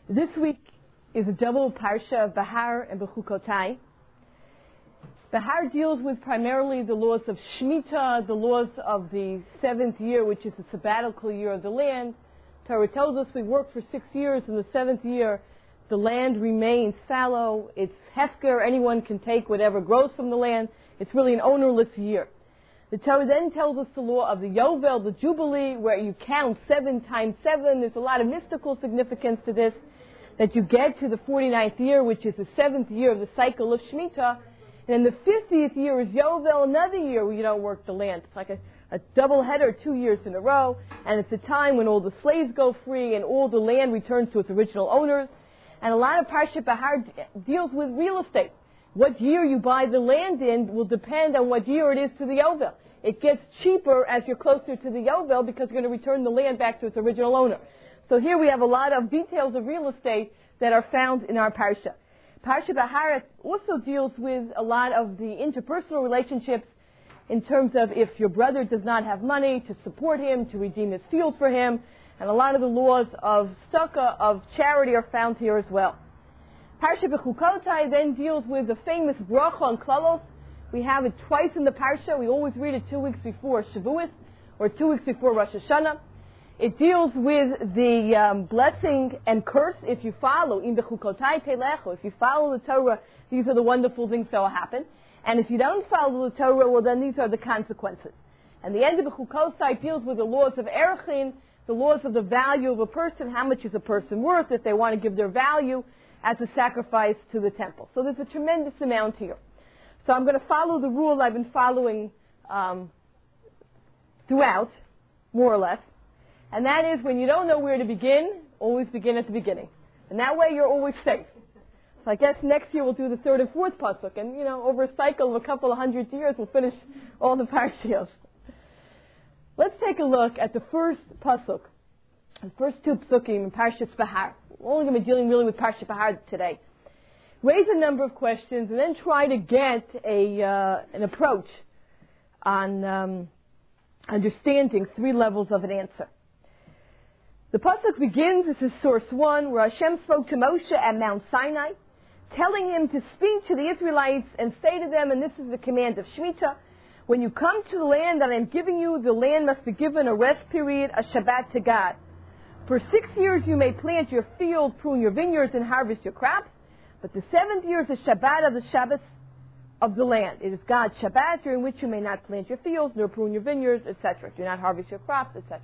This week is a double parsha of Bahar and Bechukotai. Bahar deals with primarily the laws of Shemitah, the laws of the 7th year, which is the sabbatical year of the land. Torah tells us we work for 6 years. In the 7th year, the land remains fallow. It's hefker. Anyone can take whatever grows from the land. It's really an ownerless year. The Torah then tells us the law of the Yovel, the Jubilee, where you count 7 times 7. There's a lot of mystical significance to this, that you get to the 49th year, which is the 7th year of the cycle of Shemitah. And then the 50th year is Yovel, another year where you don't work the land. It's like a double header 2 years in a row. And it's a time when all the slaves go free and all the land returns to its original owners. And a lot of Parshat Bahar deals with real estate. What year you buy the land in will depend on what year it is to the Yovel. It gets cheaper as you're closer to the Yovel because you're going to return the land back to its original owner. So here we have a lot of details of real estate that are found in our Parsha. Parsha Bahar also deals with a lot of the interpersonal relationships in terms of if your brother does not have money, to support him, to redeem his field for him. And a lot of the laws of tzedakah, of charity, are found here as well. Parsha Bechukotai then deals with the famous bracha on klalos. We have it twice in the Parsha. We always read it 2 weeks before Shavuos or 2 weeks before Rosh Hashanah. It deals with the blessing and curse if you follow. In Bechukotai telecho, if you follow the Torah, these are the wonderful things that will happen. And if you don't follow the Torah, well, then these are the consequences. And the end of Bechukotai deals with the laws of Erechin, the laws of the value of a person. How much is a person worth if they want to give their value as a sacrifice to the temple. So there's a tremendous amount here. So I'm going to follow the rule I've been following throughout, more or less. And that is, when you don't know where to begin, always begin at the beginning. And that way you're always safe. So I guess next year we'll do the 3rd and 4th pasuk. And, over a cycle of a couple of 100 years, we'll finish all the parshios. Let's take a look at the first pasuk, the first 2 psukim in Parshat Bahar. We're only going to be dealing really with Parshat Bahar today. Raise a number of questions and then try to get an approach on understanding 3 levels of an answer. The pasuk begins, this is source 1, where Hashem spoke to Moshe at Mount Sinai, telling him to speak to the Israelites and say to them, and this is the command of Shemitah, when you come to the land that I am giving you, the land must be given a rest period, a Shabbat to God. For 6 years you may plant your field, prune your vineyards, and harvest your crops. But the 7th year is the Shabbat of the Shabbos of the land. It is God's Shabbat, during which you may not plant your fields, nor prune your vineyards, etc. Do not harvest your crops, etc.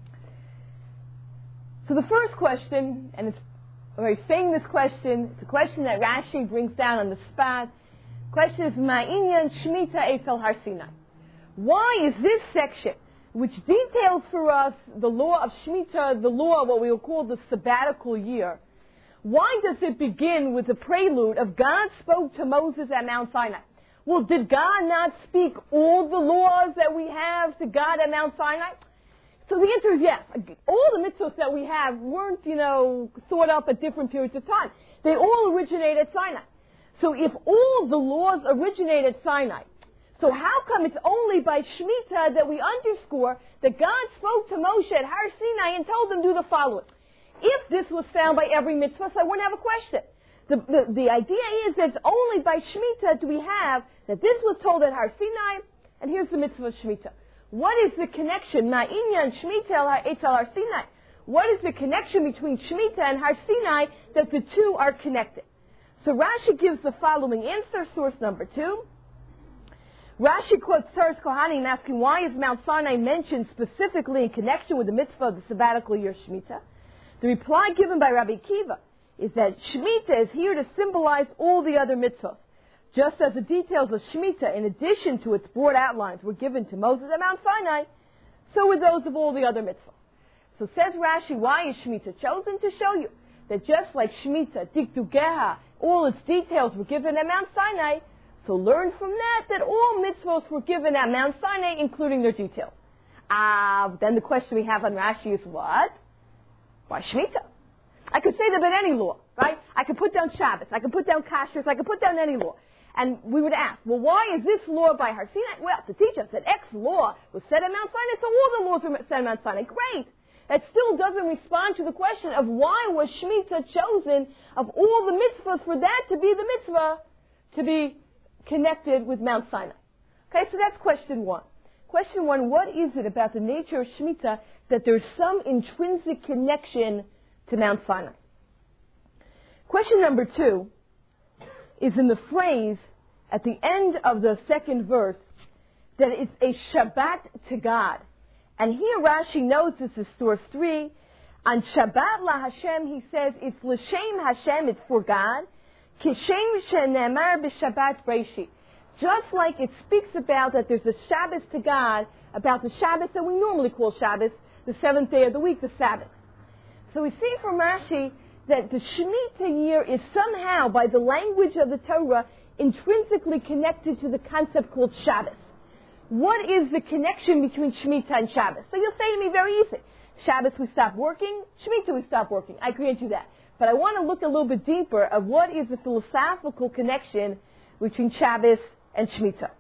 So the first question, and it's a very famous question, it's a question that Rashi brings down on the spot. The question is, Ma'inyan Shemitah Eitel Har Sinai. Why is this section, which details for us the law of Shemitah, the law of what we will call the sabbatical year, why does it begin with the prelude of God spoke to Moses at Mount Sinai? Well, did God not speak all the laws that we have to God at Mount Sinai? So the answer is yes. All the mitzvahs that we have weren't, thought up at different periods of time. They all originate at Sinai. So if all the laws originate at Sinai, so how come it's only by Shemitah that we underscore that God spoke to Moshe at Har Sinai and told him to do the following? If this was found by every mitzvah, so I wouldn't have a question. The idea is that it's only by Shemitah do we have that this was told at Har Sinai, and here's the mitzvah of Shemitah. What is the connection? Ma'inyan Shemitah Eitel Har Sinai. What is the connection between Shemitah and Har Sinai that the two are connected? So Rashi gives the following answer, source number 2. Rashi quotes Tzaras Kohanim asking why is Mount Sinai mentioned specifically in connection with the mitzvah of the sabbatical year Shemitah. The reply given by Rabbi Akiva is that Shemitah is here to symbolize all the other mitzvahs. Just as the details of Shemitah, in addition to its broad outlines, were given to Moses at Mount Sinai, so were those of all the other mitzvahs. So says Rashi, why is Shemitah chosen? To show you that just like Shemitah, Dikdugeha, all its details were given at Mount Sinai, so learn from that all mitzvahs were given at Mount Sinai, including their details. Then the question we have on Rashi is what? Why Shemitah? I could say that about any law, right? I could put down Shabbos, I could put down Kashrus, I could put down any law. And we would ask, well, why is this law by Har Sinai? Well, to teach us that X law was said at Mount Sinai, so all the laws were said at Mount Sinai. Great. that still doesn't respond to the question of why was Shemitah chosen of all the mitzvahs for that to be the mitzvah to be connected with Mount Sinai. Okay, so that's question one. Question one, what is it about the nature of Shemitah that there's some intrinsic connection to Mount Sinai? Question number two is in the phrase at the end of the second verse that it's a Shabbat to God. And here Rashi notes, this is source 3, on Shabbat la Hashem, he says, it's l'shem Hashem, it's for God, kishem shenemar b'Shabbat Breshit. Just like it speaks about that there's a Shabbos to God, about the Shabbos that we normally call Shabbos, the seventh day of the week, the Sabbath. So we see from Rashi that the Shemitah year is somehow, by the language of the Torah, intrinsically connected to the concept called Shabbos. What is the connection between Shemitah and Shabbos? So you'll say to me very easy, Shabbos we stop working, Shemitah we stop working. I grant you that. But I want to look a little bit deeper of what is the philosophical connection between Shabbos and Shemitah.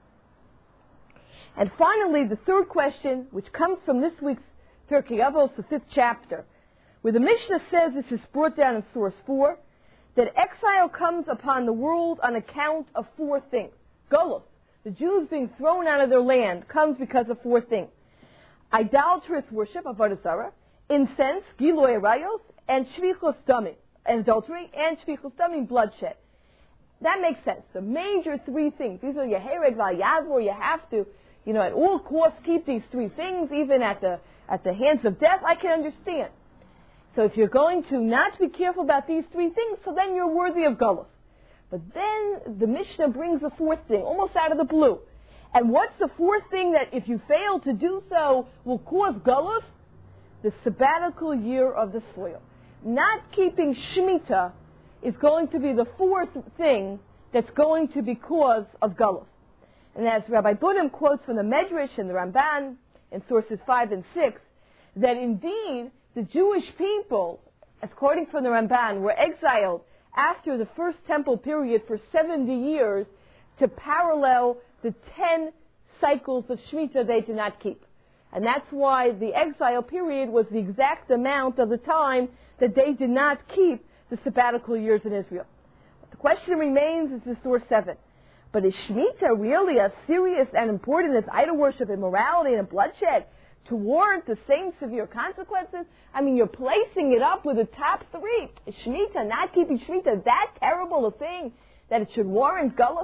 And finally, the third question, which comes from this week's Pirkei Avos, the 5th chapter, where the Mishnah says, this is brought down in source 4, that exile comes upon the world on account of 4 things. Golos, the Jews being thrown out of their land, comes because of 4 things. Idolatrous worship, avodah zarah, incense, giloi arayos, and shvichus damim, and adultery, and shvichus damim, bloodshed. That makes sense. The major 3 things. These are your hereg v'yavor. You have to, at all costs keep these 3 things, even at the hands of death. I can understand. So if you're going to not be careful about these 3 things, so then you're worthy of galus. But then the Mishnah brings the 4th thing, almost out of the blue. And what's the 4th thing that if you fail to do so will cause galus? The sabbatical year of the soil. Not keeping Shemitah is going to be the 4th thing that's going to be cause of galus. And as Rabbi Bunim quotes from the Medrash and the Ramban in sources 5 and 6, that indeed the Jewish people, according from the Ramban, were exiled after the first temple period for 70 years to parallel the 10 cycles of Shemitah they did not keep. And that's why the exile period was the exact amount of the time that they did not keep the sabbatical years in Israel. But the question remains, is this source 7. But is Shemitah really as serious and important as idol worship, immorality, and bloodshed to warrant the same severe consequences? I mean, you're placing it up with the top 3. Is Shemitah, not keeping Shemitah, that terrible a thing that it should warrant galus?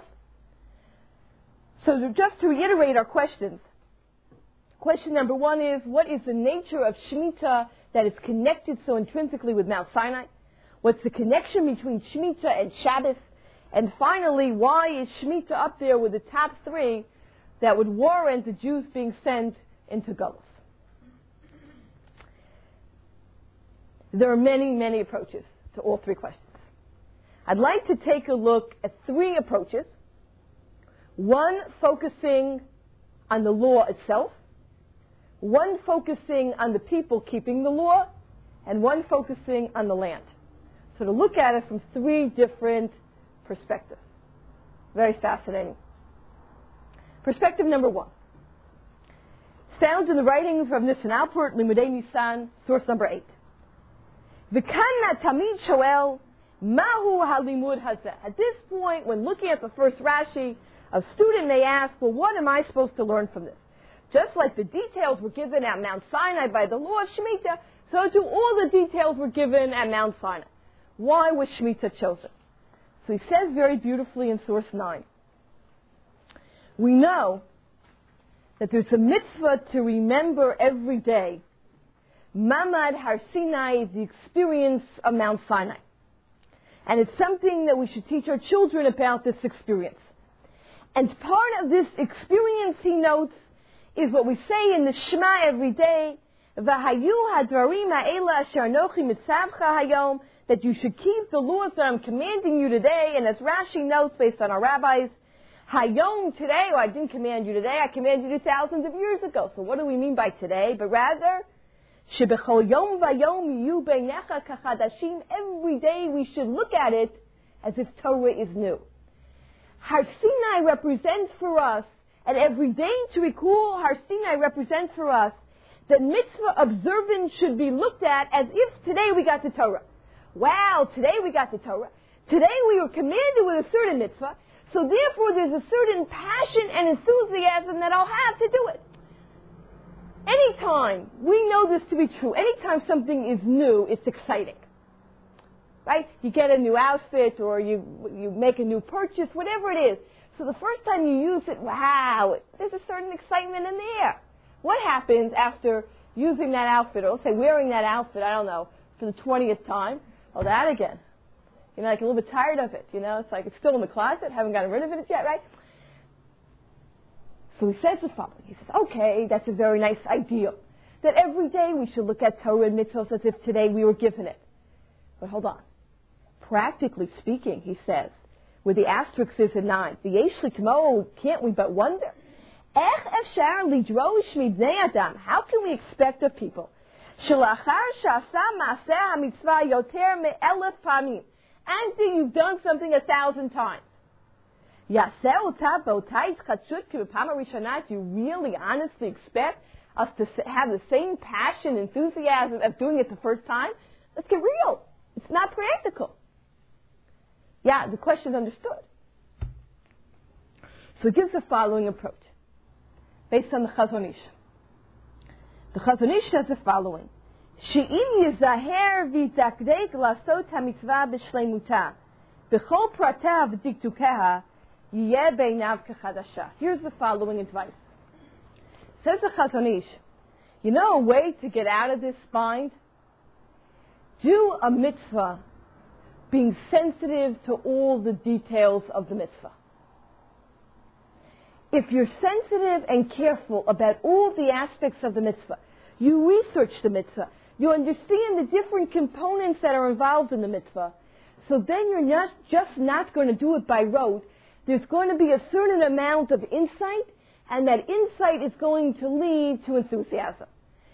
So just to reiterate our questions, question number 1 is, what is the nature of Shemitah that is connected so intrinsically with Mount Sinai? What's the connection between Shemitah and Shabbos? And finally, why is Shemitah up there with the top 3 that would warrant the Jews being sent into galus? There are many, many approaches to all 3 questions. I'd like to take a look at 3 approaches. One focusing on the law itself, one focusing on the people keeping the law, and one focusing on the land. So to look at it from 3 different perspectives. Very fascinating. Perspective number 1. Found in the writings of Nissan Alpert, Limudei Nisan, source number 8. V'kan tamid shoel, mahu halimud hazeh. At this point, when looking at the first Rashi, a student may ask, well, what am I supposed to learn from this? Just like the details were given at Mount Sinai by the law of Shemitah, so too all the details were given at Mount Sinai. Why was Shemitah chosen? So he says very beautifully in source 9. We know that there's a mitzvah to remember every day. Mamad Har Sinai is the experience of Mount Sinai. And it's something that we should teach our children about this experience. And part of this experience, he notes, is what we say in the Shema every day, V'hayu hadvarim ha'ela asher anochi mitzavcha hayom, that you should keep the laws that I'm commanding you today. And as Rashi notes, based on our rabbis, hayom, today, or I didn't command you today, I commanded you thousands of years ago. So what do we mean by today? But rather, shebechol yom vayom yu beinecha kachadashim, every day we should look at it as if Torah is new. Har Sinai represents for us, and every day to recall Har Sinai represents for us that mitzvah observance should be looked at as if today we got the Torah. Wow, today we got the Torah. Today we were commanded with a certain mitzvah, so therefore there's a certain passion and enthusiasm that I'll have to do it. Anytime we know this to be true, anytime something is new, it's exciting. Right? You get a new outfit or you make a new purchase, whatever it is. So the first time you use it, wow, there's a certain excitement in there. What happens after using that outfit, or let's say wearing that outfit, I don't know, for the 20th time? Oh, that again. You're like a little bit tired of it, It's like it's still in the closet, haven't gotten rid of it yet, right? So he says the following. He says, okay, that's a very nice ideal. That every day we should look at Torah and mitzvahs as if today we were given it. But hold on. Practically speaking, he says, where the asterisk is at 9, the yesh litmo, can't we but wonder? Ech efshar lidrosh mibnei adam. How can we expect of people? Shelachar shasa maaseh hamitzvah yoter me'elef pamim. After you've done something 1,000 times. Yaseh ota b'ota yitzchadshut k'b'pam harishonah. Do you really honestly expect us to have the same passion, enthusiasm of doing it the first time? Let's get real. It's not practical. Yeah, the question is understood. So he gives the following approach, based on the Chazon Ish. The Chazon Ish says the following: She'im yizaher v'yidakdek lasot hamitzvah b'shleimuta, b'chol pratav v'diktukeha, yiyeh beinav kechadasha. Here's the following advice. Says the Chazon Ish, a way to get out of this bind? Do a mitzvah being sensitive to all the details of the mitzvah. If you're sensitive and careful about all the aspects of the mitzvah, you research the mitzvah, you understand the different components that are involved in the mitzvah, so then you're not just not going to do it by rote. There's going to be a certain amount of insight, and that insight is going to lead to enthusiasm.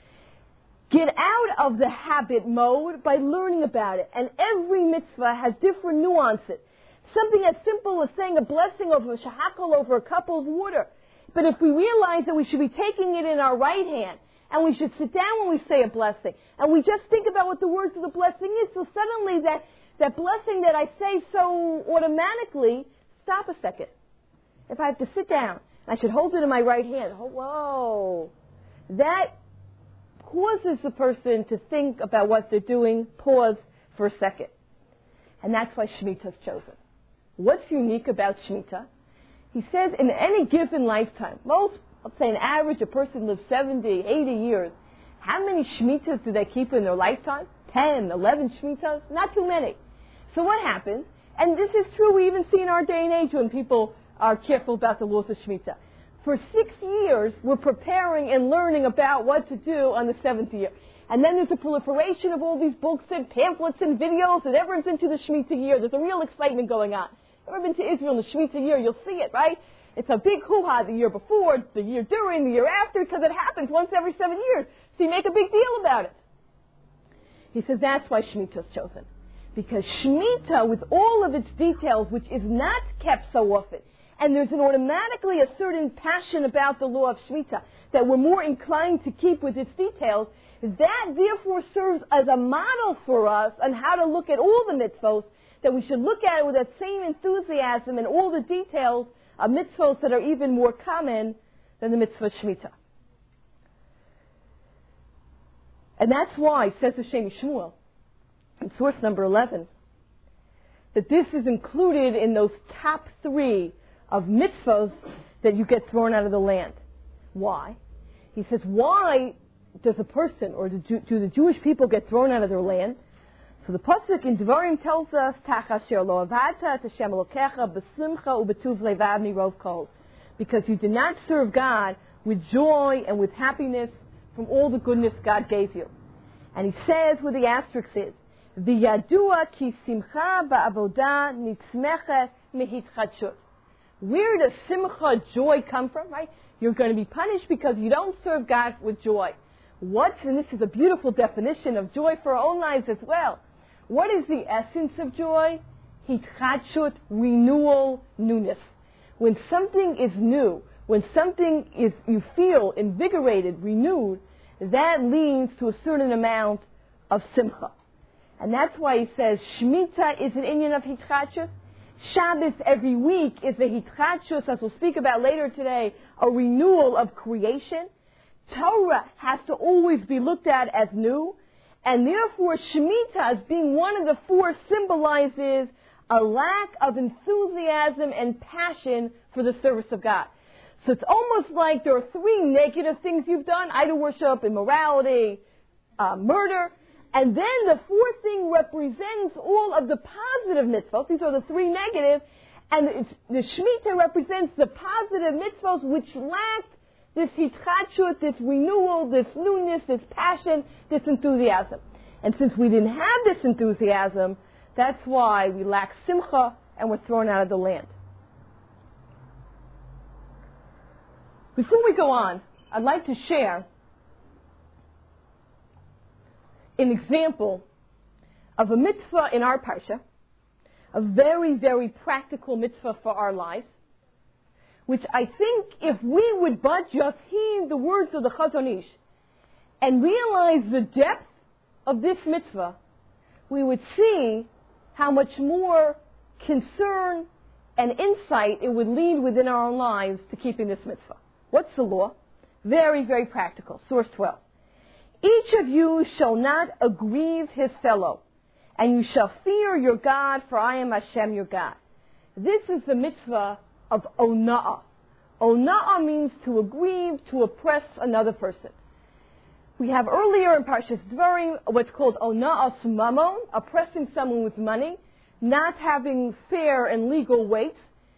Get out of the habit mode by learning about it. And every mitzvah has different nuances. Something as simple as saying a blessing over a shahakol, over a cup of water. But if we realize that we should be taking it in our right hand, and we should sit down when we say a blessing, and we just think about what the words of the blessing is, so suddenly that blessing that I say so automatically, stop a second. If I have to sit down, I should hold it in my right hand. Oh, whoa. That causes the person to think about what they're doing, pause for a second. And that's why Shemitah is chosen. What's unique about Shemitah? He says in any given lifetime, let's say an average, a person lives 70, 80 years. How many Shemitahs do they keep in their lifetime? 10, 11 Shemitahs? Not too many. So what happens? And this is true, we even see in our day and age when people are careful about the laws of Shemitah. For 6 years, we're preparing and learning about what to do on the 7th year. And then there's a proliferation of all these books and pamphlets and videos, and everyone's into the Shemitah year. There's a real excitement going on. Ever been to Israel in the Shemitah year, you'll see it, right? It's a big hoo-ha the year before, the year during, the year after, because it happens once every 7 years. So you make a big deal about it. He says that's why Shemitah is chosen. Because Shemitah, with all of its details, which is not kept so often, and there's automatically a certain passion about the law of Shemitah that we're more inclined to keep with its details, that therefore serves as a model for us on how to look at all the mitzvot, that we should look at it with that same enthusiasm and all the details of mitzvot that are even more common than the mitzvah Shemitah. And that's why, says the Shem Shmuel, in source number 11, that this is included in those top 3 of mitzvahs that you get thrown out of the land. Why? He says, why does a person, or do the Jewish people get thrown out of their land? So the pasuk in Devarim tells us, "Tachasher lo avata et Hashem Elokecha b'simcha u'betuv levav mirov kol," because you did not serve God with joy and with happiness from all the goodness God gave you. And he says, where the asterisk is, "V'yadua ki simcha ba'avoda nitzmechet mehitchadshut." Where does simcha, joy, come from, right? You're going to be punished because you don't serve God with joy. And this is a beautiful definition of joy for our own lives as well. What is the essence of joy? Hitchadshut, renewal, newness. When something is new, when something is, you feel invigorated, renewed, that leads to a certain amount of simcha. And that's why he says Shemitah is an inyan of hitchachus. Shabbos every week is a hitchachus, as we'll speak about later today, a renewal of creation. Torah has to always be looked at as new. And therefore, Shemitah, as being one of the four, symbolizes a lack of enthusiasm and passion for the service of God. So it's almost like there are three negative things you've done: idol worship, immorality, murder. And then the fourth thing represents all of the positive mitzvot. These are the three negative. And the Shemitah represents the positive mitzvot which lacked this hitchachut, this renewal, this newness, this passion, this enthusiasm. And since we didn't have this enthusiasm, that's why we lack simcha and we're thrown out of the land. Before we go on, I'd like to share an example of a mitzvah in our parsha, a very, very practical mitzvah for our lives, which I think if we would but just heed the words of the Chazon Ish and realize the depth of this mitzvah, we would see how much more concern and insight it would lead within our own lives to keeping this mitzvah. What's the law? Very, very practical. Source 12. Each of you shall not aggrieve his fellow, and you shall fear your God, for I am Hashem your God. This is the mitzvah of ona'ah. Ona'ah means to aggrieve, to oppress another person. We have earlier in Parshas Dvarim what's called ona'ah mamon, oppressing someone with money, not having fair and legal weights.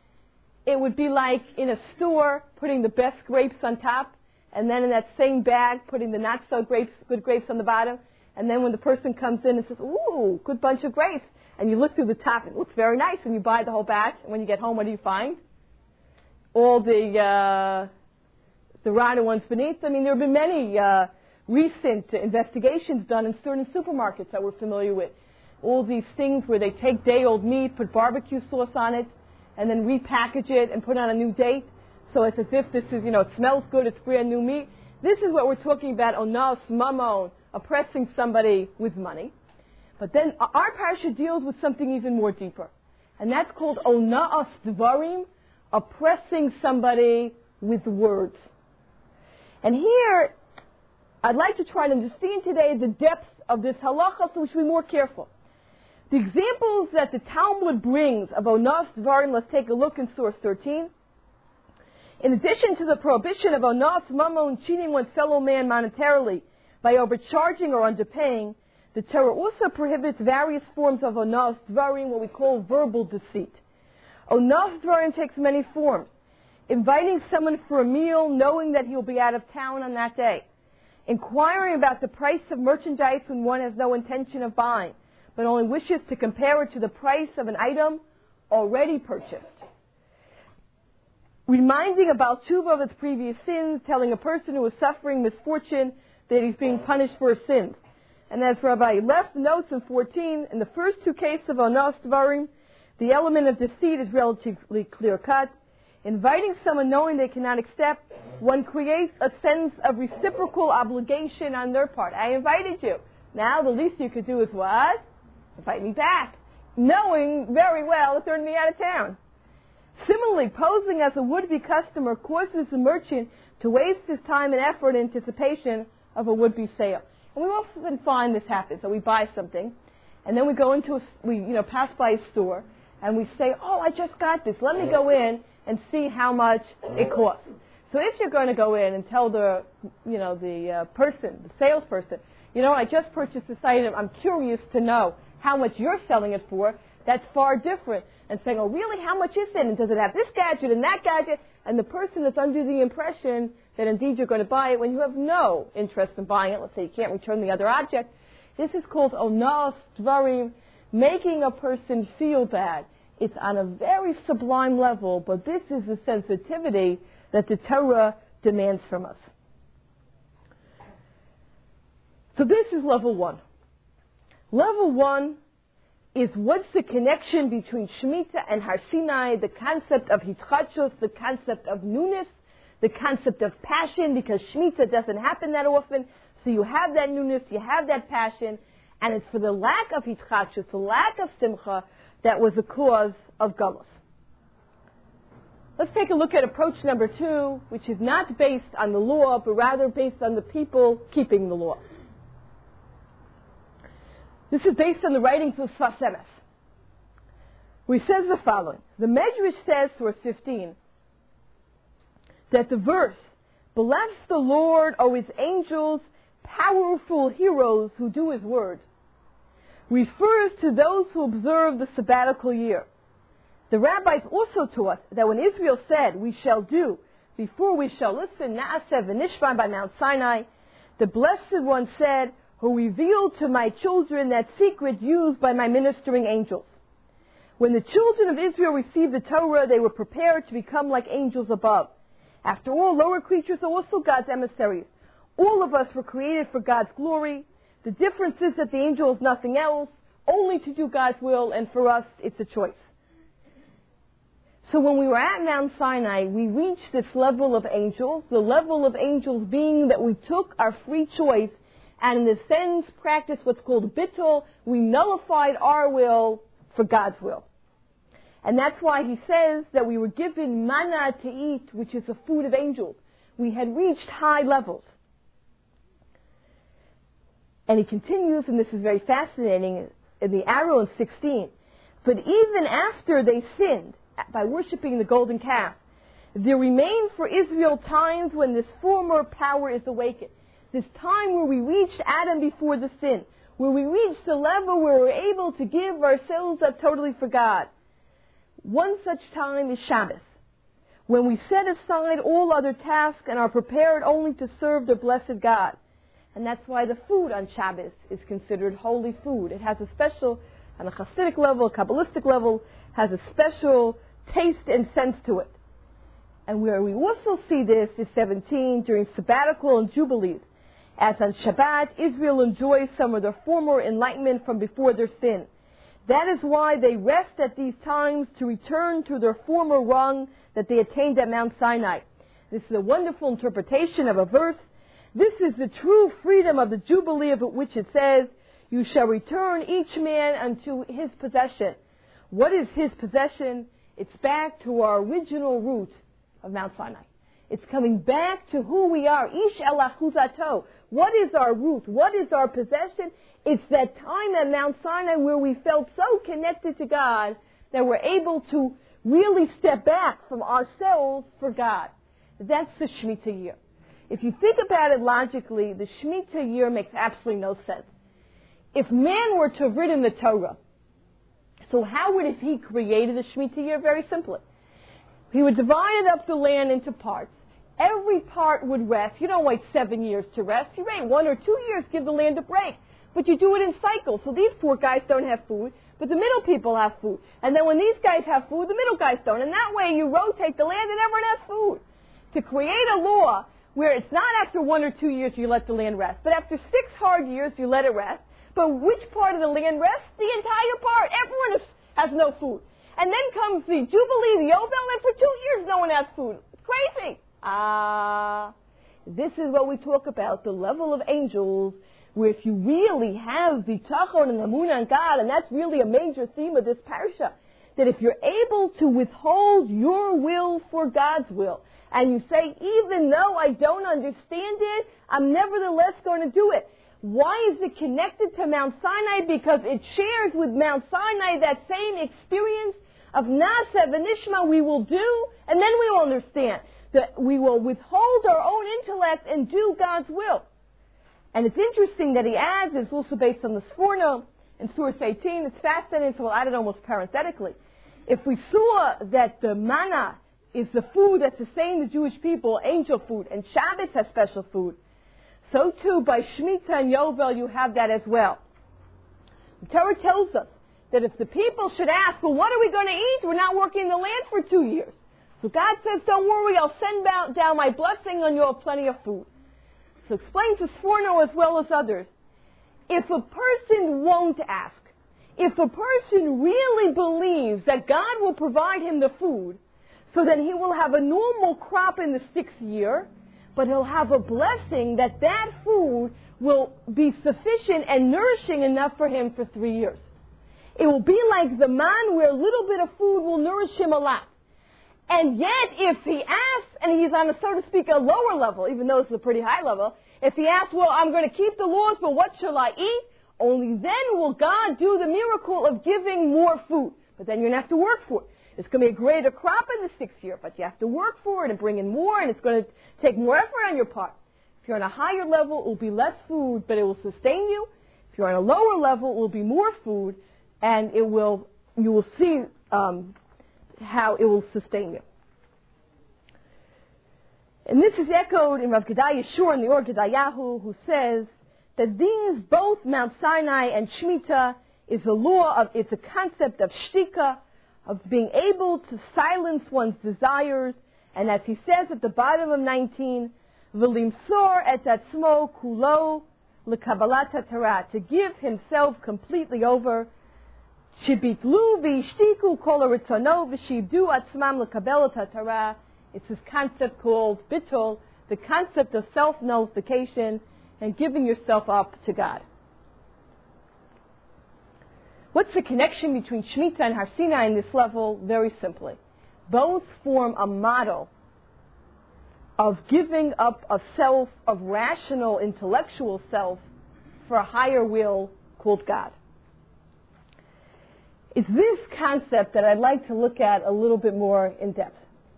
It would be like in a store putting the best grapes on top, and then in that same bag putting the not so good grapes on the bottom. And then when the person comes in and says, "Ooh, good bunch of grapes," and you look through the top, it looks very nice, and you buy the whole batch. And when you get home, what do you find? All the rotten ones beneath. I mean, there have been many recent investigations done in certain supermarkets that we're familiar with. All these things where they take day-old meat, put barbecue sauce on it, and then repackage it and put on a new date. So it's as if this is, it smells good, it's brand new meat. This is what we're talking about, onas mamon, oppressing somebody with money. But then our parsha deals with something even more deeper. And that's called onas dvarim, oppressing somebody with words. And here, I'd like to try to understand today the depth of this halacha, so we should be more careful. The examples that the Talmud brings of onas dvarim, let's take a look in source 13. In addition to the prohibition of onas mamon, cheating one's fellow man monetarily by overcharging or underpaying, the Torah also prohibits various forms of onas dvarim, what we call verbal deceit. Onas dvarim takes many forms. Inviting someone for a meal knowing that he'll be out of town on that day. Inquiring about the price of merchandise when one has no intention of buying, but only wishes to compare it to the price of an item already purchased. Reminding about Tshuva of its previous sins, telling a person who is suffering misfortune that he's being punished for his sins. And as Rabbi left notes in 14, in the first two cases of onas dvarim, the element of deceit is relatively clear-cut. Inviting someone knowing they cannot accept, one creates a sense of reciprocal obligation on their part. I invited you. Now the least you could do is what? Invite me back, knowing very well that they're going to be out of town. Similarly, posing as a would-be customer causes the merchant to waste his time and effort in anticipation of a would-be sale. And we often find this happens. So we buy something, and then we go into pass by a store, and we say, "Oh, I just got this. Let me go in and see how much it costs." So if you're going to go in and tell the salesperson, "I just purchased this item. I'm curious to know how much you're selling it for," that's far different. And saying, "Oh, really? How much is it? And does it have this gadget and that gadget?" And the person is under the impression that indeed you're going to buy it when you have no interest in buying it. Let's say you can't return the other object. This is called onas dvarim, making a person feel bad. It's on a very sublime level, but this is the sensitivity that the Torah demands from us. So this is level one. Level one is what's the connection between Shemitah and Har Sinai, the concept of hitchachus, the concept of newness, the concept of passion, because Shemitah doesn't happen that often. So you have that newness, you have that passion, and it's for the lack of hitzchashus, the lack of simcha, that was the cause of galus. Let's take a look at approach number 2, which is not based on the law, but rather based on the people keeping the law. This is based on the writings of Sfas Emes, where he says the following. The Medrash says, verse 15, that the verse, "Bless the Lord, O His angels, powerful heroes who do His word," refers to those who observe the sabbatical year. The rabbis also taught us that when Israel said, "We shall do," before we shall listen, Na'aseh v'nishma by Mount Sinai, the Blessed One said, "Who revealed to my children that secret used by my ministering angels." When the children of Israel received the Torah, they were prepared to become like angels above. After all, lower creatures are also God's emissaries. All of us were created for God's glory. The difference is that the angel is nothing else, only to do God's will, and for us, it's a choice. So when we were at Mount Sinai, we reached this level of angels, the level of angels being that we took our free choice and in a sense practiced what's called bittul. We nullified our will for God's will. And that's why he says that we were given manna to eat, which is the food of angels. We had reached high levels. And he continues, and this is very fascinating, in the arrow in 16. But even after they sinned, by worshiping the golden calf, there remain for Israel times when this former power is awakened. This time where we reached Adam before the sin, where we reached the level where we're able to give ourselves up totally for God. One such time is Shabbos, when we set aside all other tasks and are prepared only to serve the blessed God. And that's why the food on Shabbos is considered holy food. It has a special, on a Hasidic level, a Kabbalistic level, has a special taste and sense to it. And where we also see this is 17, during sabbatical and jubilees. As on Shabbat, Israel enjoys some of their former enlightenment from before their sin. That is why they rest at these times to return to their former rung that they attained at Mount Sinai. This is a wonderful interpretation of a verse. This is the true freedom of the Jubilee, of which it says, "You shall return each man unto his possession." What is his possession? It's back to our original root of Mount Sinai. It's coming back to who we are. Ish el achuzato. What is our root? What is our possession? It's that time at Mount Sinai where we felt so connected to God that we're able to really step back from ourselves for God. That's the Shemitah year. If you think about it logically, the Shemitah year makes absolutely no sense. If man were to have written the Torah, so how would he created the Shemitah year? Very simply. He would divide up the land into parts. Every part would rest. You don't wait 7 years to rest. You wait 1 or 2 years, give the land a break. But you do it in cycles. So these poor guys don't have food, but the middle people have food. And then when these guys have food, the middle guys don't. And that way you rotate the land and everyone has food. To create a law where it's not after 1 or 2 years you let the land rest, but after 6 hard years you let it rest. But which part of the land rests? The entire part. Everyone has no food. And then comes the Jubilee, the Yovel, and for 2 years no one has food. It's crazy. This is what we talk about, the level of angels, where if you really have the tachon and the emunah on God, and that's really a major theme of this parasha, that if you're able to withhold your will for God's will, and you say, even though I don't understand it, I'm nevertheless going to do it. Why is it connected to Mount Sinai? Because it shares with Mount Sinai that same experience of Na'aseh v'nishma, we will do, and then we will understand that we will withhold our own intellect and do God's will. And it's interesting that he adds, it's also based on the Sforno in Source 18, it's fascinating, so we'll add it almost parenthetically. If we saw that the manna is the food that sustained the Jewish people, angel food, and Shabbos has special food, so too by Shemitah and Yovel you have that as well. The Torah tells us that if the people should ask, well, what are we going to eat? We're not working the land for 2 years. So God says, don't worry, I'll send down my blessing on you, have plenty of food. So explains to Sforno as well as others. If a person won't ask, if a person really believes that God will provide him the food, so then he will have a normal crop in the 6th year, but he'll have a blessing that that food will be sufficient and nourishing enough for him for 3 years. It will be like the man where a little bit of food will nourish him a lot. And yet, if he asks, and he's on a, so to speak, a lower level, even though it's a pretty high level, if he asks, well, I'm going to keep the laws, but what shall I eat? Only then will God do the miracle of giving more food. But then you're going to have to work for it. It's going to be a greater crop in the 6th year, but you have to work for it and bring in more, and it's going to take more effort on your part. If you're on a higher level, it will be less food, but it will sustain you. If you're on a lower level, it will be more food, and you will see how it will sustain you. And this is echoed in Rav Gedaliah Shur in the Or Gedayahu, who says that these, both Mount Sinai and Shemitah, is a law of, it's a concept of shtika, of being able to silence one's desires, and as he says at the bottom of 19, v'limsor et atzmo kulo l'kabbalat haTorah, to give himself completely over, shebitlu v'ishtiku kol ritzano v'shibdu atzmam l'kabbalat haTorah. It's this concept called bittul, the concept of self-nullification and giving yourself up to God. What's the connection between Shemitah and Har Sinai in this level? Very simply. Both form a model of giving up a self, of rational, intellectual self, for a higher will called God. It's this concept that I'd like to look at a little bit more in depth.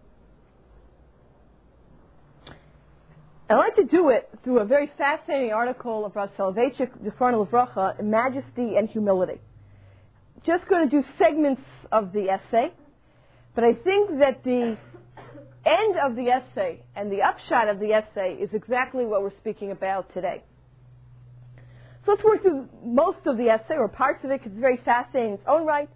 I'd like to do it through a very fascinating article of Rav Soloveitchik, Zichrona Livracha, Majesty and Humility. Just going to do segments of the essay, but I think that the end of the essay and the upshot of the essay is exactly what we're speaking about today. So let's work through most of the essay, or parts of it, because it's very fascinating in its own right.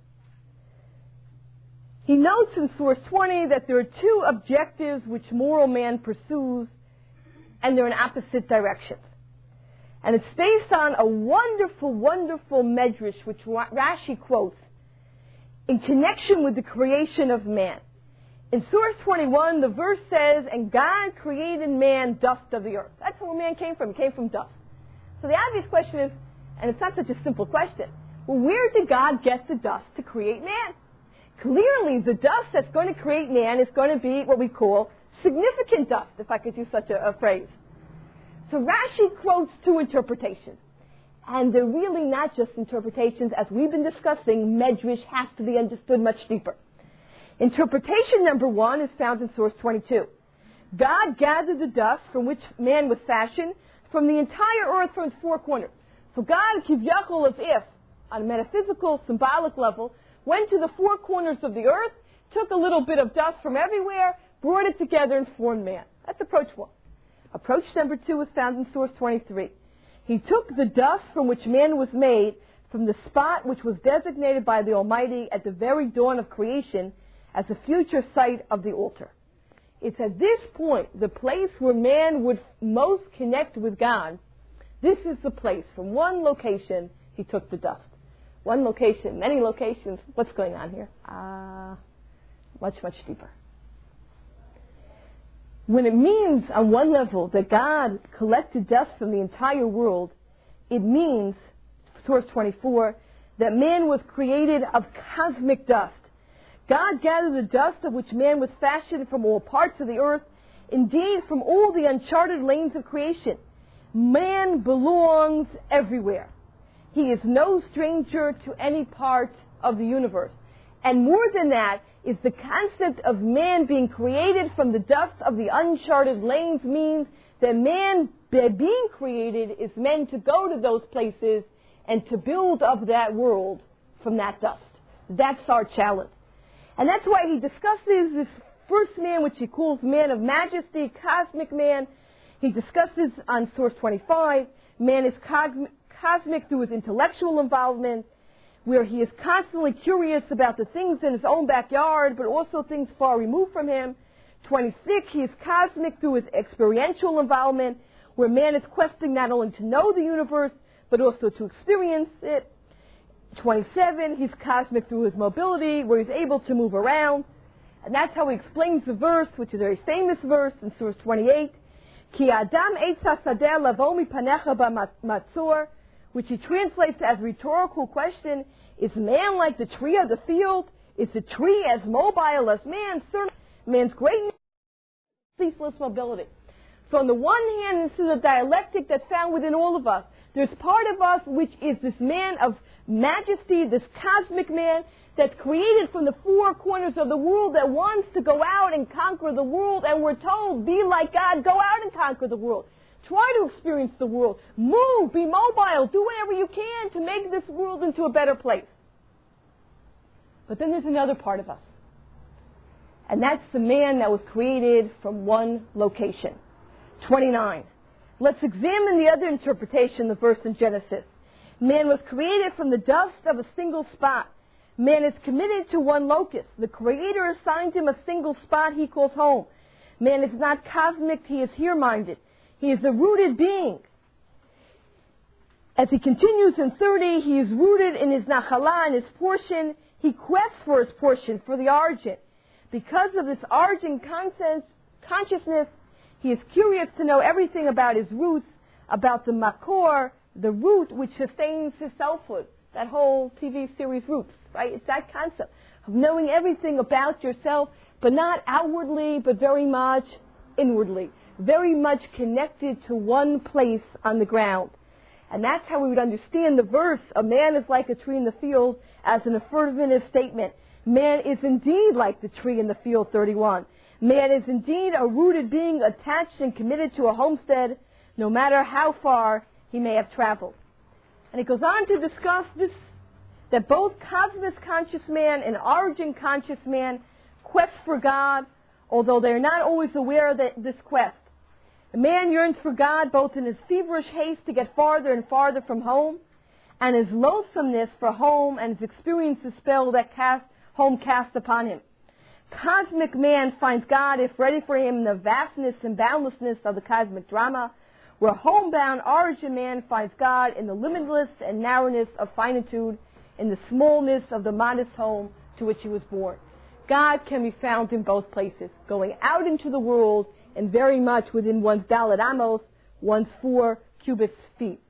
He notes in source 20 that there are two objectives which moral man pursues, and they're in opposite directions. And it's based on a wonderful, wonderful medrash, which Rashi quotes, in connection with the creation of man. In source 21, the verse says, and God created man dust of the earth. That's where man came from. He came from dust. So the obvious question is, and it's not such a simple question, well, where did God get the dust to create man? Clearly, the dust that's going to create man is going to be what we call significant dust, if I could use such a phrase. So Rashi quotes two interpretations. And they're really not just interpretations. As we've been discussing, Medrash has to be understood much deeper. Interpretation number one is found in source 22. God gathered the dust from which man was fashioned from the entire earth from its four corners. So God, kivyachol, as if, on a metaphysical, symbolic level, went to the four corners of the earth, took a little bit of dust from everywhere, brought it together and formed man. That's approach one. Approach number two is found in source 23. He took the dust from which man was made from the spot which was designated by the Almighty at the very dawn of creation as a future site of the altar. It's at this point, the place where man would most connect with God. This is the place. From one location, he took the dust. One location, many locations. What's going on here? Much, much deeper. When it means, on one level, that God collected dust from the entire world, it means, source 24, that man was created of cosmic dust. God gathered the dust of which man was fashioned from all parts of the earth, indeed from all the uncharted lanes of creation. Man belongs everywhere. He is no stranger to any part of the universe. And more than that, is the concept of man being created from the dust of the uncharted lanes means that man, by being created, is meant to go to those places and to build up that world from that dust. That's our challenge. And that's why he discusses this first man, which he calls man of majesty, cosmic man. He discusses on source 25, man is cosmic through his intellectual involvement, where he is constantly curious about the things in his own backyard, but also things far removed from him. 26, he is cosmic through his experiential involvement, where man is questing not only to know the universe, but also to experience it. 27, he's cosmic through his mobility, where he's able to move around. And that's how he explains the verse, which is a very famous verse in source 28. Ki adam eitz hasadeh lavo mipanecha b'matzor, which he translates as rhetorical question, is man like the tree of the field? Is the tree as mobile as man? Certainly, man's great ceaseless mobility. So on the one hand, this is a dialectic that's found within all of us. There's part of us which is this man of majesty, this cosmic man that's created from the four corners of the world that wants to go out and conquer the world. And we're told, be like God, go out and conquer the world. Try to experience the world. Move, be mobile, do whatever you can to make this world into a better place. But then there's another part of us. And that's the man that was created from one location. 29. Let's examine the other interpretation of the verse in Genesis. Man was created from the dust of a single spot. Man is committed to one locus. The Creator assigned him a single spot he calls home. Man is not cosmic, he is here-minded. He is a rooted being. As he continues in 30, he is rooted in his nachala, in his portion. He quests for his portion, for the origin. Because of this origin consciousness, he is curious to know everything about his roots, about the makor, the root which sustains his selfhood. That whole TV series Roots, right? It's that concept of knowing everything about yourself, but not outwardly, but very much inwardly. Very much connected to one place on the ground. And that's how we would understand the verse, a man is like a tree in the field, as an affirmative statement. Man is indeed like the tree in the field, 31. Man is indeed a rooted being attached and committed to a homestead, no matter how far he may have traveled. And it goes on to discuss this, that both cosmic conscious man and origin conscious man quest for God, although they are not always aware of this quest. The man yearns for God both in his feverish haste to get farther and farther from home, and his loathsomeness for home and his experience the spell that home casts upon him. Cosmic man finds God if ready for him in the vastness and boundlessness of the cosmic drama, where homebound origin man finds God in the limitless and narrowness of finitude, in the smallness of the modest home to which he was born. God can be found in both places, going out into the world and very much within one's Dalet Amos, one's 4 cubits feet.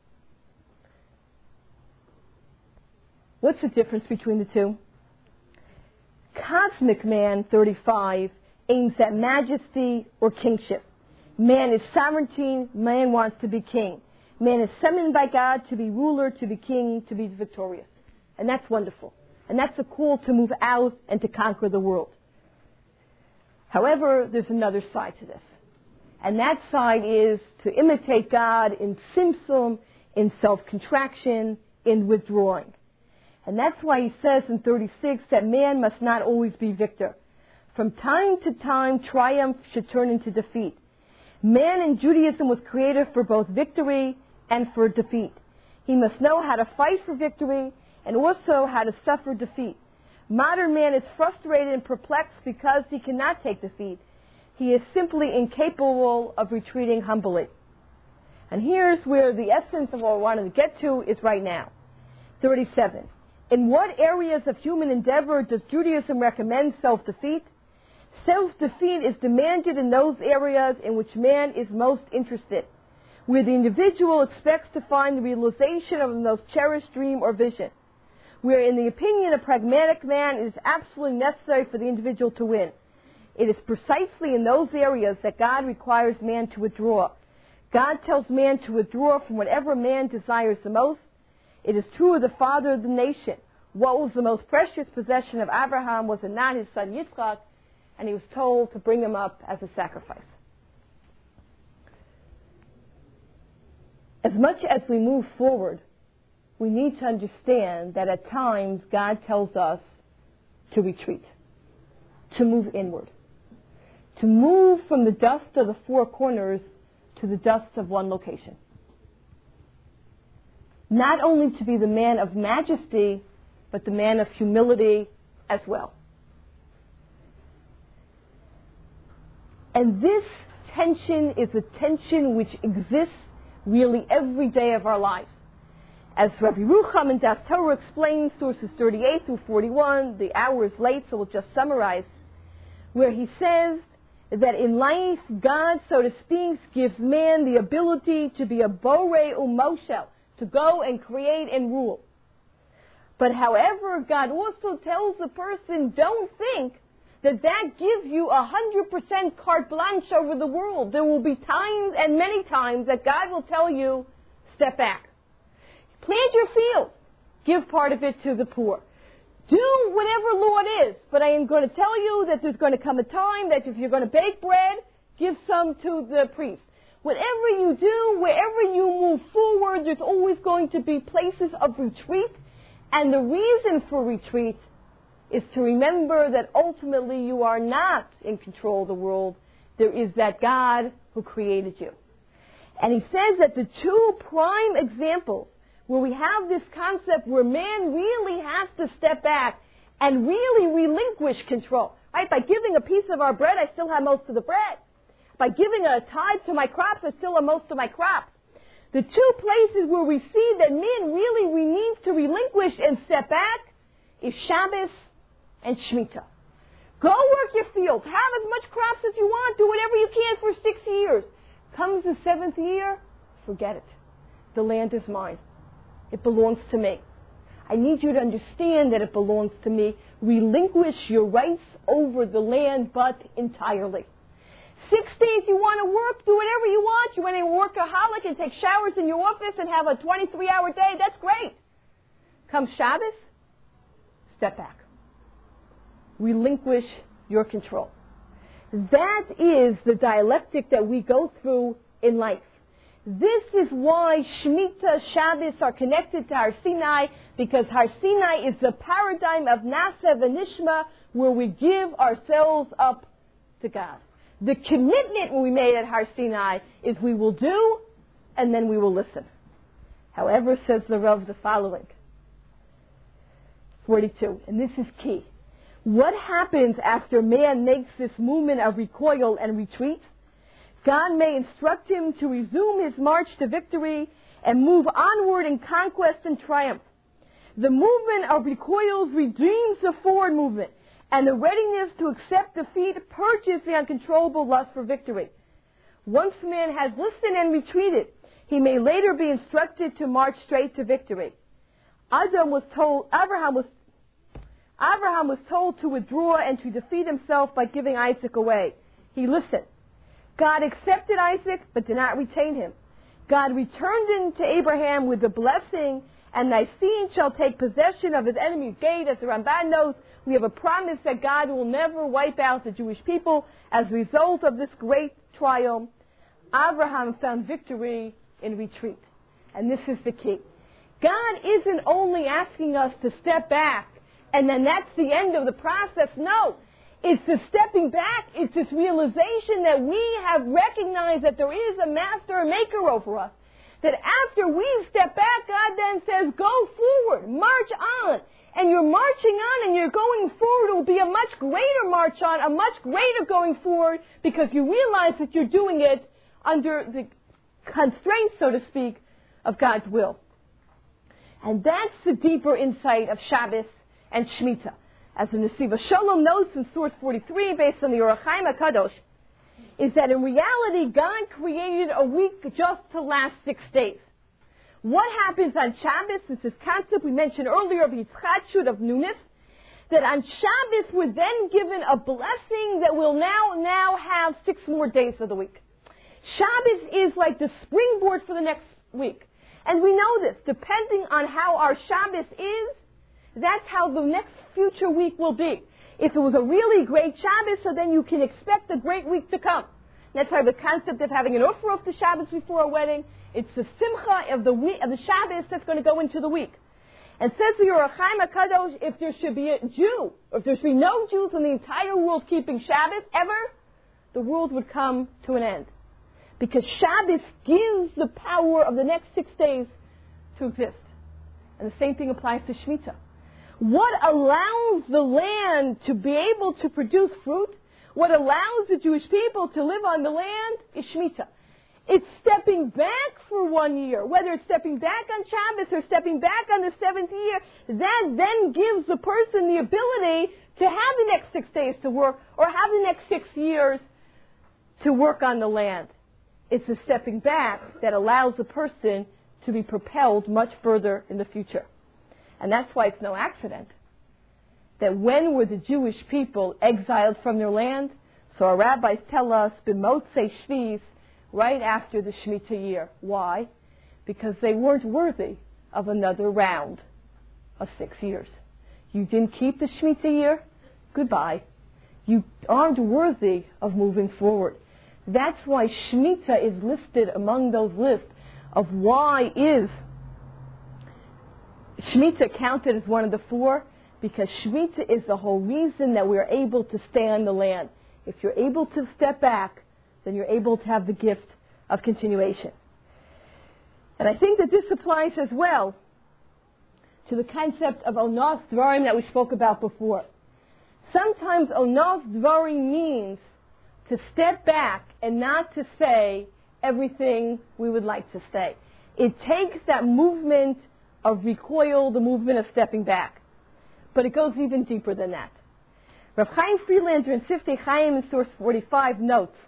What's the difference between the two? Cosmic man, 35, aims at majesty or kingship. Man is sovereignty, man wants to be king. Man is summoned by God to be ruler, to be king, to be victorious. And that's wonderful. And that's a call to move out and to conquer the world. However, there's another side to this. And that side is to imitate God in tzimtzum, in self-contraction, in withdrawing. And that's why he says in 36 that man must not always be victor. From time to time, triumph should turn into defeat. Man in Judaism was created for both victory and for defeat. He must know how to fight for victory and also how to suffer defeat. Modern man is frustrated and perplexed because he cannot take defeat. He is simply incapable of retreating humbly. And here's where the essence of what I wanted to get to is right now. 37. In what areas of human endeavor does Judaism recommend self-defeat? Self-defeat is demanded in those areas in which man is most interested, where the individual expects to find the realization of the most cherished dream or vision, where in the opinion of pragmatic man it is absolutely necessary for the individual to win. It is precisely in those areas that God requires man to withdraw. God tells man to withdraw from whatever man desires the most. It is true of the father of the nation. What was the most precious possession of Abraham was not his son Yitzchak, and he was told to bring him up as a sacrifice. As much as we move forward, we need to understand that at times God tells us to retreat, to move inward, to move from the dust of the four corners to the dust of one location. Not only to be the man of majesty, but the man of humility as well. And this tension is a tension which exists really every day of our lives. As Rabbi Rucham in Das Torah explains, sources 38 through 41, the hour is late, so we'll just summarize, where he says that in life, God, so to speak, gives man the ability to be a borei umoshel, to go and create and rule. But however, God also tells the person, don't think that gives you 100% carte blanche over the world. There will be times, and many times, that God will tell you, step back. Plant your field. Give part of it to the poor. Do whatever law it is. But I am going to tell you that there's going to come a time that if you're going to bake bread, give some to the priest. Whatever you do, wherever you move forward, there's always going to be places of retreat. And the reason for retreat is to remember that ultimately you are not in control of the world. There is that God who created you. And he says that the two prime examples where we have this concept where man really has to step back and really relinquish control. Right? By giving a piece of our bread, I still have most of the bread. By giving a tithe to my crops, I still have most of my crops. The two places where we see that man really needs to relinquish and step back is Shabbos and Shemitah. Go work your field. Have as much crops as you want. Do whatever you can for 6 years. Comes the 7th year, forget it. The land is mine. It belongs to me. I need you to understand that it belongs to me. Relinquish your rights over the land, but entirely. 6 days you want to work, do whatever you want. You want to workaholic and take showers in your office and have a 23-hour day, that's great. Come Shabbos, step back. Relinquish your control. That is the dialectic that we go through in life. This is why Shemitah, Shabbos are connected to Har Sinai, because Har Sinai is the paradigm of Naaseh v'Nishma, where we give ourselves up to God. The commitment we made at Har Sinai is we will do, and then we will listen. However, says the Rav, the following. 42, and this is key. What happens after man makes this movement of recoil and retreat? God may instruct him to resume his march to victory and move onward in conquest and triumph. The movement of recoils redeems the forward movement, and the readiness to accept defeat purges the uncontrollable lust for victory. Once man has listened and retreated, he may later be instructed to march straight to victory. Abraham was told to withdraw and to defeat himself by giving Isaac away. He listened. God accepted Isaac, but did not retain him. God returned him to Abraham with the blessing, and thy seed shall take possession of his enemy's gate. As the Ramban notes, we have a promise that God will never wipe out the Jewish people as a result of this great triumph. Abraham found victory in retreat. And this is the key. God isn't only asking us to step back, and then that's the end of the process. No. It's the stepping back. It's this realization that we have recognized that there is a master, a maker over us. That after we step back, God then says, go forward, march on. And you're marching on and you're going forward. It will be a much greater march on, a much greater going forward, because you realize that you're doing it under the constraints, so to speak, of God's will. And that's the deeper insight of Shabbos and Shemitah. As the Nesiva Shalom notes in source 43, based on the Orach Chaim HaKadosh, is that in reality, God created a week just to last 6 days. What happens on Shabbos, this is concept we mentioned earlier of Yitzchak of Nunis, that on Shabbos we're then given a blessing that we'll now have 6 more days of the week. Shabbos is like the springboard for the next week. And we know this, depending on how our Shabbos is, that's how the next future week will be. If it was a really great Shabbos, so then you can expect a great week to come. That's why the concept of having an offer of the Shabbos before a wedding, it's the simcha of the week, of the Shabbos that's going to go into the week. And says the Orach Chaim HaKadosh, if there should be a Jew, or if there should be no Jews in the entire world keeping Shabbos ever, the world would come to an end. Because Shabbos gives the power of the next 6 days to exist. And the same thing applies to Shemitah. What allows the land to be able to produce fruit, what allows the Jewish people to live on the land is Shemitah. It's stepping back for 1 year, whether it's stepping back on Shabbos or stepping back on the 7th year, that then gives the person the ability to have the next 6 days to work or have the next 6 years to work on the land. It's a stepping back that allows the person to be propelled much further in the future. And that's why it's no accident that when were the Jewish people exiled from their land? So our rabbis tell us, B'motzei Shvis, right after the Shemitah year. Why? Because they weren't worthy of another round of 6 years. You didn't keep the Shemitah year? Goodbye. You aren't worthy of moving forward. That's why Shemitah is listed among those lists of why is Shemitah counted as one of the four, because Shemitah is the whole reason that we are able to stay on the land. If you're able to step back, then you're able to have the gift of continuation. And I think that this applies as well to the concept of Onos Dvarim that we spoke about before. Sometimes Onos Dvarim means to step back and not to say everything we would like to say. It takes that movement of recoil, the movement of stepping back. But it goes even deeper than that. Rav Chaim Friedlander in Siftei Chaim in source 45 notes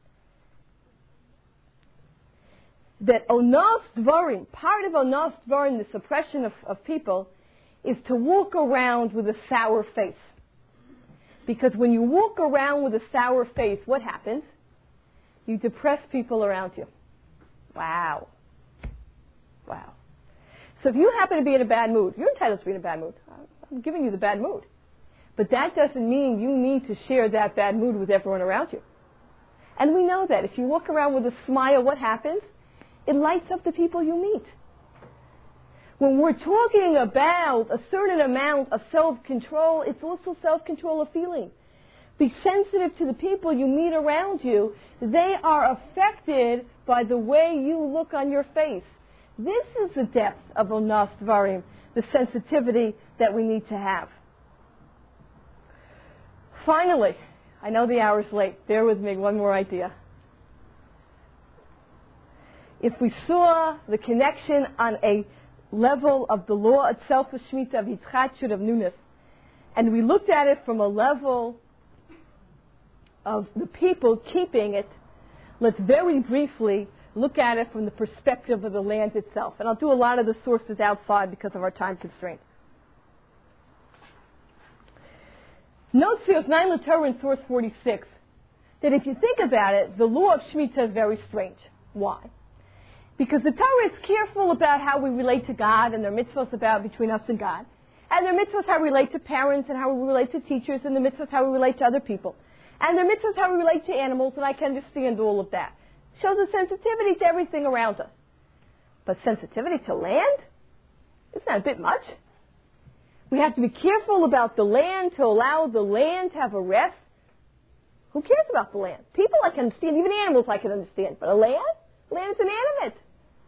that Onos Dvarim, part of Onos Dvarim, the suppression of people, is to walk around with a sour face. Because when you walk around with a sour face, what happens? You depress people around you. Wow. Wow. So if you happen to be in a bad mood, you're entitled to be in a bad mood. I'm giving you the bad mood. But that doesn't mean you need to share that bad mood with everyone around you. And we know that. If you walk around with a smile, what happens? It lights up the people you meet. When we're talking about a certain amount of self-control, it's also self-control of feeling. Be sensitive to the people you meet around you. They are affected by the way you look on your face. This is the depth of Onas Dvarim, the sensitivity that we need to have. Finally, I know the hour's late. Bear with me, one more idea. If we saw the connection on a level of the law itself of Shemitah, of Yitzchak, of Nunes, and we looked at it from a level of the people keeping it, let's very briefly look at it from the perspective of the land itself. And I'll do a lot of the sources outside because of our time constraint. Note Seos 9 L'Torah in source 46 that if you think about it, the law of Shemitah is very strange. Why? Because the Torah is careful about how we relate to God, and there are mitzvahs about between us and God. And there are mitzvahs how we relate to parents and how we relate to teachers, and the mitzvahs how we relate to other people. And there are mitzvahs how we relate to animals, and I can understand all of that. Shows a sensitivity to everything around us. But sensitivity to land? Isn't that a bit much? We have to be careful about the land to allow the land to have a rest. Who cares about the land? People I can understand, even animals I can understand. But a land? Land is inanimate.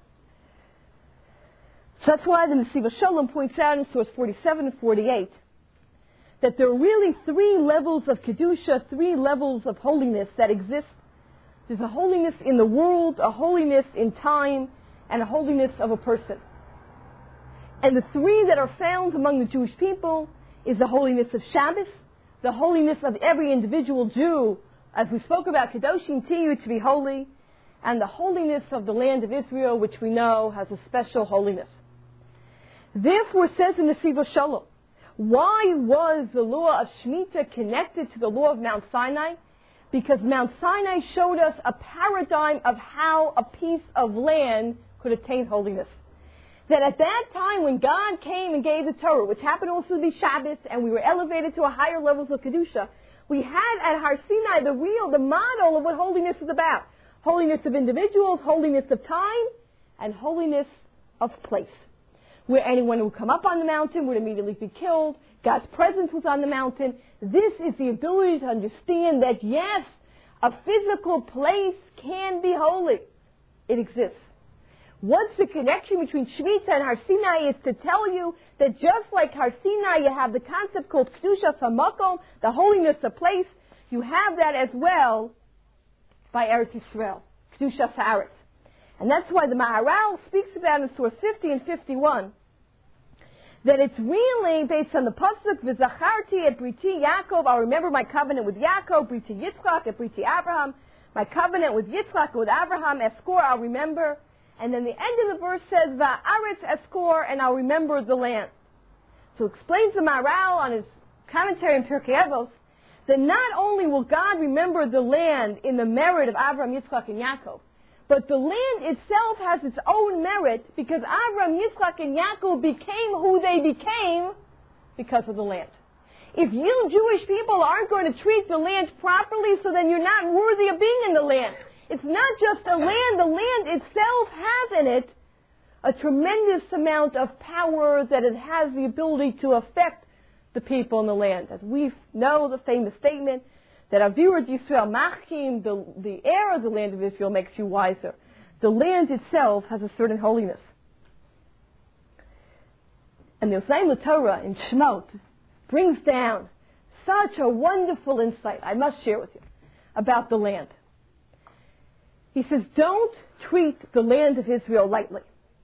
So that's why the Nesiva Shalom points out in source 47 and 48 that there are really 3 levels of Kedusha, 3 levels of holiness that exist. There's a holiness in the world, a holiness in time, and a holiness of a person. And the 3 that are found among the Jewish people is the holiness of Shabbos, the holiness of every individual Jew, as we spoke about, Kedoshim Tiyu, to be holy, and the holiness of the land of Israel, which we know has a special holiness. Therefore, it says in the Nesiva Shalom, why was the law of Shemitah connected to the law of Mount Sinai? Because Mount Sinai showed us a paradigm of how a piece of land could attain holiness. That at that time when God came and gave the Torah, which happened also to be Shabbos, and we were elevated to a higher levels of Kedusha, we had at Har Sinai the model of what holiness is about. Holiness of individuals, holiness of time, and holiness of place. Where anyone who would come up on the mountain would immediately be killed. God's presence was on the mountain. This is the ability to understand that, yes, a physical place can be holy. It exists. What's the connection between Shemitah and Har Sinai? It's to tell you that just like Har Sinai, you have the concept called Kedusha Hamakom, the holiness of place. You have that as well by Eretz Yisrael, Kedusha Haaretz. And that's why the Maharal speaks about in source 50 and 51 that it's really based on the pasuk V'zacharti et Briti Yaakov. I'll remember my covenant with Yaakov, Briti Yitzchak, et Briti Abraham. My covenant with Yitzchak, with Abraham, Eskor, I'll remember. And then the end of the verse says, Va'aretz Eskor, and I'll remember the land. So explains the Maharal on his commentary in Pirkei Avos that not only will God remember the land in the merit of Abraham, Yitzchak, and Yaakov, but the land itself has its own merit because Abraham, Yitzchak, and Yaakov became who they became because of the land. If you Jewish people aren't going to treat the land properly, so then you're not worthy of being in the land. It's not just the land itself has in it a tremendous amount of power that it has the ability to affect the people in the land. As we know the famous statement that Avir Yisrael Machkim, the air of the land of Israel makes you wiser. The land itself has a certain holiness. And the Osayim Torah in Shemot brings down such a wonderful insight, I must share with you, about the land. He says, don't treat the land of Israel lightly.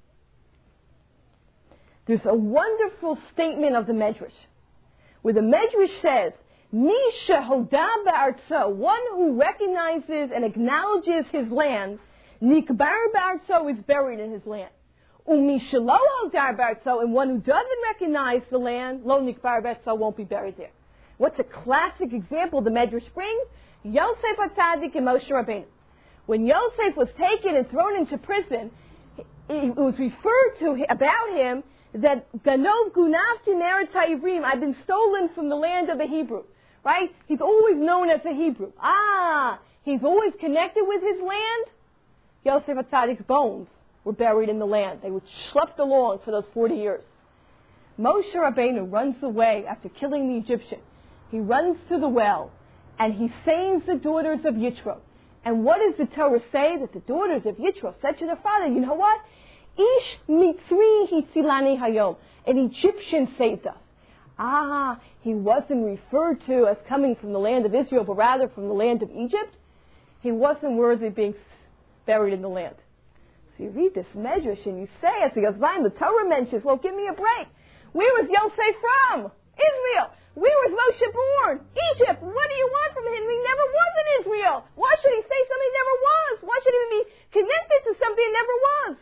There's a wonderful statement of the Medrash, where the Medrash says, Misha Hoda Ba'artzo, one who recognizes and acknowledges his land, Nikbar Ba'artzo is buried in his land. Umisha Lo Hodar Ba'artzo, and one who doesn't recognize the land, Lo Nikbar Ba'artzo, won't be buried there. What's a classic example the Medrash brings? Yosef HaTzadik and Moshe Rabbeinu. When Yosef was taken and thrown into prison, it was referred to about him that Ganov Gunavti Meretz HaIvrim, I've been stolen from the land of the Hebrew. Right? He's always known as a Hebrew. He's always connected with his land. Yosef HaTzadik's bones were buried in the land. They were schlepped along for those 40 years. Moshe Rabbeinu runs away after killing the Egyptian. He runs to the well, and he saves the daughters of Yitro. And what does the Torah say? That the daughters of Yitro said to their father, you know what? Ish mitzri hitzilani hayom. An Egyptian saved us. He wasn't referred to as coming from the land of Israel, but rather from the land of Egypt. He wasn't worthy of being buried in the land. So you read this Medrash and you say, as the Yazayim, the Torah mentions, well, give me a break. Where was Yosef from? Israel. Where was Moshe born? Egypt. What do you want from him? He never was in Israel. Why should he say something he never was? Why should he be connected to something he never was?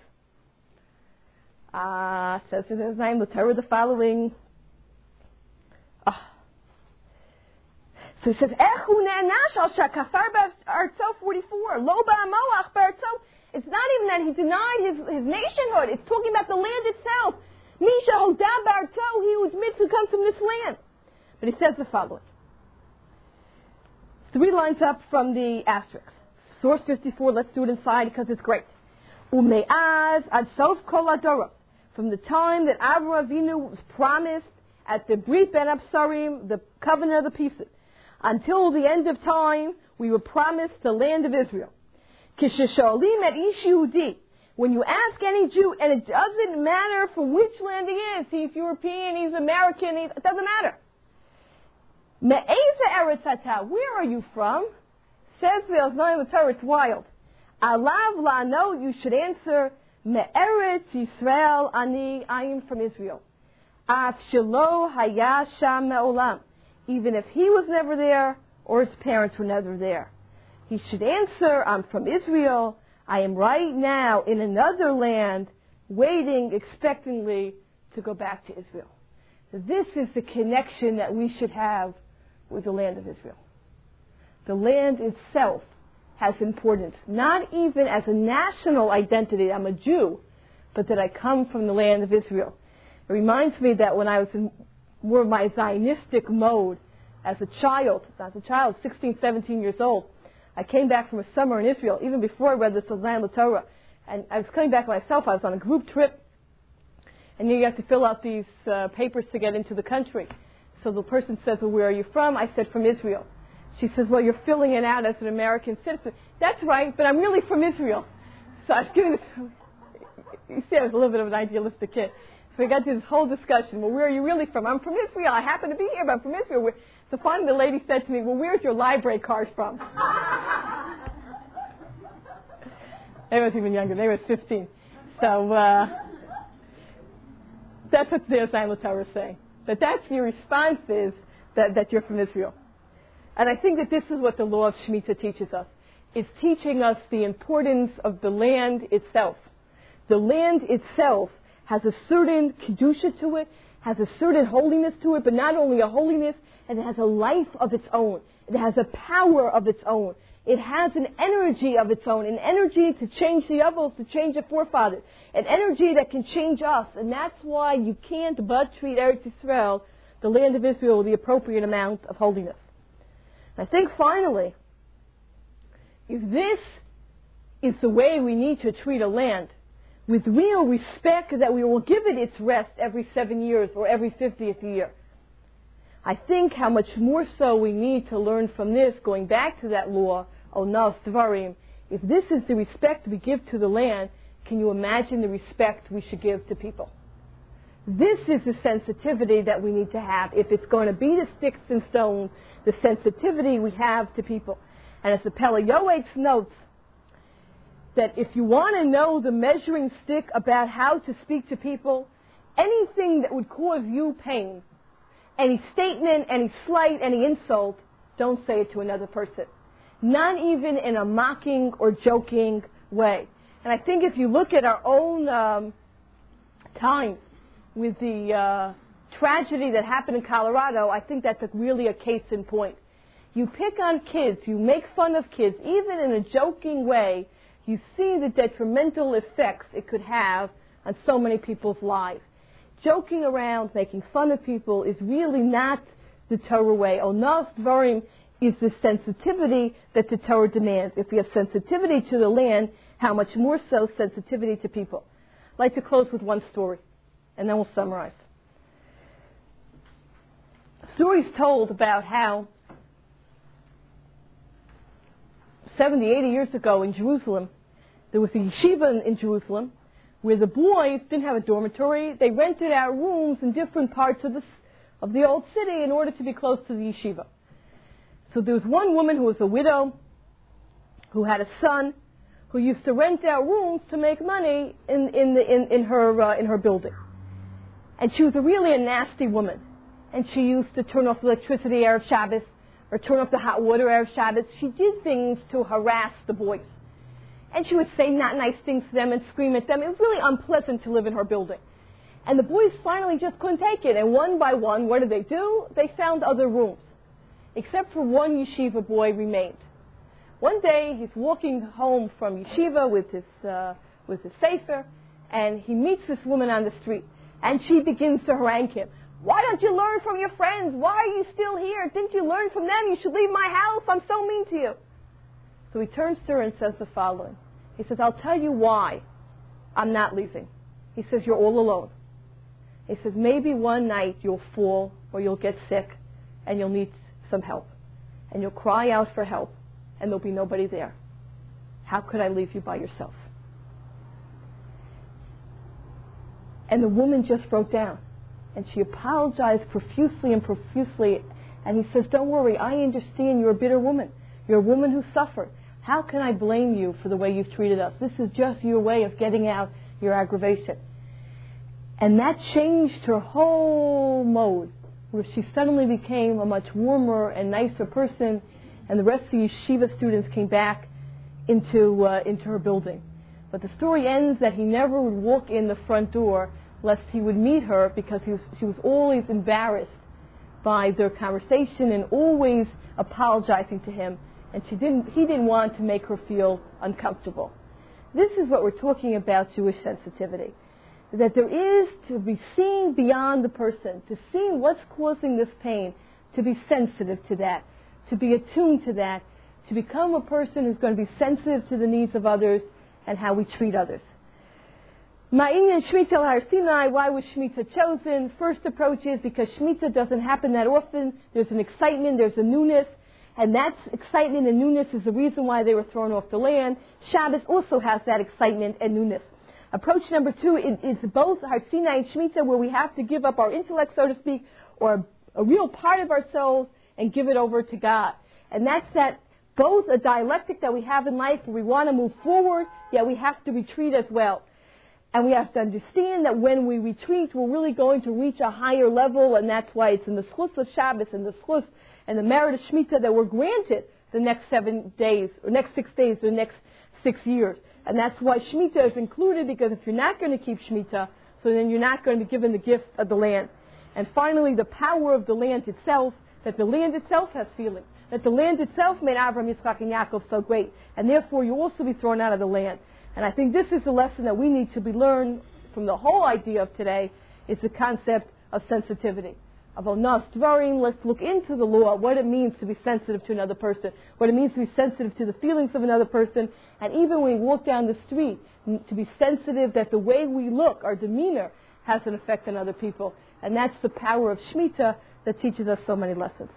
Says the Yazayim, the Torah, the following. So he says, Echu ne'anash al shakafar ba'artzo 44. Lo ba'amoach ba'artzo. It's not even that he denied his nationhood. It's talking about the land itself. Misha hoda ba'artzo, he whose mitzvah comes from this land. But he says the following. 3 lines up from the asterisk. Source 54, let's do it inside because it's great. Ume'az ad sof kol adoros. From the time that Avraham Avinu was promised at the Brit Ben Absarim, the covenant of the pieces, until the end of time, we were promised the land of Israel. Kishisholim et ish Yehudi. When you ask any Jew, and it doesn't matter from which land he is, he's European, he's American, it doesn't matter. Me'eza eretz ata, where are you from? Says the Oznayim Torah, it's wild. Alav la'ano, you should answer, Me'eretz Yisrael ani, I am from Israel. Af shelo haya sham me'olam. Even if he was never there, or his parents were never there. He should answer, I'm from Israel, I am right now in another land, waiting expectantly to go back to Israel. This is the connection that we should have with the land of Israel. The land itself has importance, not even as a national identity, I'm a Jew, but that I come from the land of Israel. It reminds me that when I was in more of my Zionistic mode as a child, 16, 17 years old, I came back from a summer in Israel, even before I read the Tzazayim Torah. And I was coming back myself. I was on a group trip. And you have to fill out these papers to get into the country. So the person says, well, where are you from? I said, from Israel. She says, well, you're filling it out as an American citizen. That's right, but I'm really from Israel. So I was giving this, you see, I was a little bit of an idealistic kid. So we got to this whole discussion. Well, where are you really from? I'm from Israel. I happen to be here, but I'm from Israel. So finally the lady said to me, well, where's your library card from? They was even younger. They was 15. So that's what the Osayim Torah is saying. That's your response is that you're from Israel. And I think that this is what the law of Shemitah teaches us. is teaching us the importance of the land itself. The land itself has a certain kedusha to it, has a certain holiness to it, but not only a holiness, and it has a life of its own. It has a power of its own. It has an energy of its own, an energy to change the others, to change the forefathers, an energy that can change us. And that's why you can't but treat Eretz Yisrael, the land of Israel, with the appropriate amount of holiness. I think finally, if this is the way we need to treat a land, with real respect that we will give it its rest every 7 years or every 50th year, I think how much more so we need to learn from this, going back to that law, Onas Dvarim. If this is the respect we give to the land, can you imagine the respect we should give to people? This is the sensitivity that we need to have. If it's going to be the sticks and stones, the sensitivity we have to people. And as the Pele Yoetz notes, that if you want to know the measuring stick about how to speak to people, anything that would cause you pain, any statement, any slight, any insult, don't say it to another person. Not even in a mocking or joking way. And I think if you look at our own times with the tragedy that happened in Colorado, I think that's really a case in point. You pick on kids, you make fun of kids, even in a joking way, you see the detrimental effects it could have on so many people's lives. Joking around, making fun of people is really not the Torah way. Onas Dvarim is the sensitivity that the Torah demands. If we have sensitivity to the land, how much more so sensitivity to people. I'd like to close with one story, and then we'll summarize. Stories told about how 70, 80 years ago in Jerusalem, there was a yeshiva in Jerusalem where the boys didn't have a dormitory. They rented out rooms in different parts of the old city in order to be close to the yeshiva. So there was one woman who was a widow, who had a son, who used to rent out rooms to make money in her building. And she was really a nasty woman. And she used to turn off the electricity Erev Shabbos, or turn off the hot water Erev Shabbos. She did things to harass the boys. And she would say not nice things to them and scream at them. It was really unpleasant to live in her building. And the boys finally just couldn't take it. And one by one, what did they do? They found other rooms. Except for one yeshiva boy remained. One day, he's walking home from yeshiva with his sefer, and he meets this woman on the street. And she begins to harangue him. Why don't you learn from your friends? Why are you still here? Didn't you learn from them? You should leave my house. I'm so mean to you. So he turns to her and says the following. He says, I'll tell you why I'm not leaving. He says, you're all alone. He says, maybe one night you'll fall or you'll get sick and you'll need some help. And you'll cry out for help and there'll be nobody there. How could I leave you by yourself? And the woman just broke down. And she apologized profusely. And he says, don't worry, I understand you're a bitter woman. You're a woman who suffered. How can I blame you for the way you've treated us? This is just your way of getting out your aggravation. And that changed her whole mode, where she suddenly became a much warmer and nicer person, and the rest of the yeshiva students came back into her building. But the story ends that he never would walk in the front door lest he would meet her, because she was always embarrassed by their conversation and always apologizing to him, and he didn't want to make her feel uncomfortable. This is what we're talking about, Jewish sensitivity. That there is to be seen beyond the person, to see what's causing this pain, to be sensitive to that, to be attuned to that, to become a person who's going to be sensitive to the needs of others and how we treat others. Ma'inyan Shemitah al Har Sinai, why was Shemitah chosen? First approach is because Shemitah doesn't happen that often. There's an excitement, there's a newness, and that excitement and newness is the reason why they were thrown off the land. Shabbos also has that excitement and newness. Approach number 2 is both Har Sinai and Shemitah, where we have to give up our intellect, so to speak, or a real part of ourselves and give it over to God. And that's that both a dialectic that we have in life where we want to move forward, yet we have to retreat as well. And we have to understand that when we retreat, we're really going to reach a higher level, and that's why it's in the schus of Shabbos and the schus and the merit of Shemitah that we're granted the next 7 days, or next 6 days, or the next 6 years. And that's why Shemitah is included, because if you're not going to keep Shemitah, so then you're not going to be given the gift of the land. And finally, the power of the land itself, that the land itself has feeling, that the land itself made Abraham, Yitzchak, and Yaakov so great, and therefore you also be thrown out of the land. And I think this is the lesson that we need to be learned from the whole idea of today, is the concept of sensitivity. Of onas dvarim, let's look into the law, what it means to be sensitive to another person, what it means to be sensitive to the feelings of another person, and even when we walk down the street, to be sensitive that the way we look, our demeanor, has an effect on other people. And that's the power of Shemitah that teaches us so many lessons.